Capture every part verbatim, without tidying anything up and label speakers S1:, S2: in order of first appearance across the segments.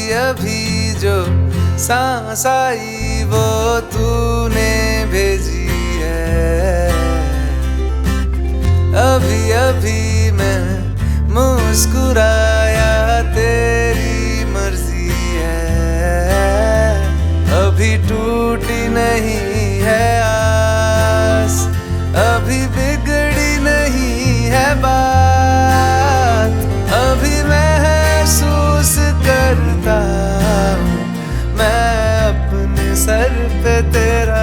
S1: अभी जो सांस आई वो तूने भेजी है। अभी अभी मैं मुस्कुराया तेरी मर्जी है। अभी टूटी नहीं है आस, अभी बिगड़ी नहीं है बात। अभी महसूस करता हूँ मैं अपने सर पे तेरा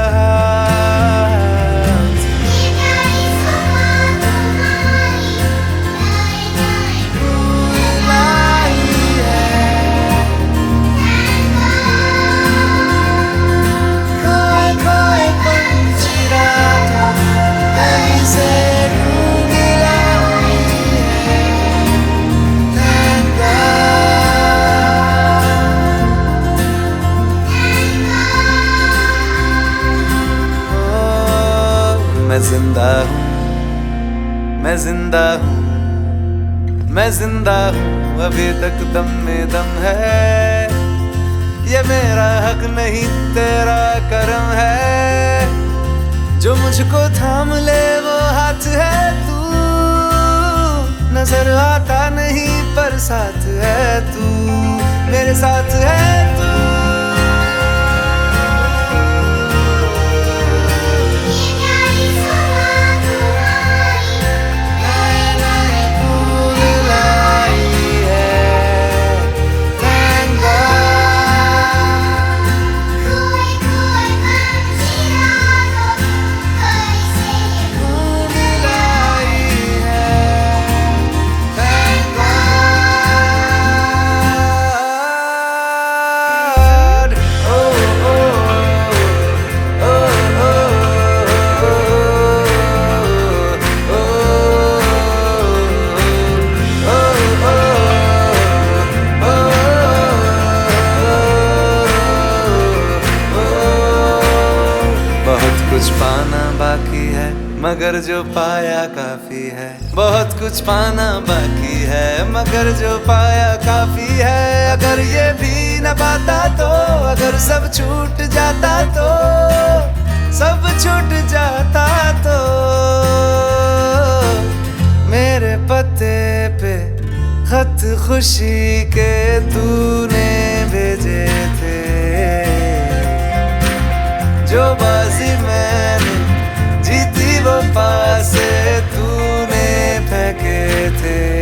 S1: मैं जिंदा हूँ, मैं जिंदा हूँ, मैं जिंदा हूँ, अभी तक दम में दम है। ये मेरा हक नहीं तेरा करम है, जो मुझको थाम ले वो हाथ है तू। नजर आता नहीं पर साथ है तू, मेरे साथ है तू। कुछ पाना बाकी है मगर जो पाया काफी है। बहुत कुछ पाना बाकी है मगर जो पाया काफी है। अगर ये भी न पाता तो, अगर सब छूट जाता तो, सब छूट जाता तो। मेरे पते पे खत खुशी के तूने भेजे थे, जो बाजी मैंने जीती वो पासे तूने फेंके थे।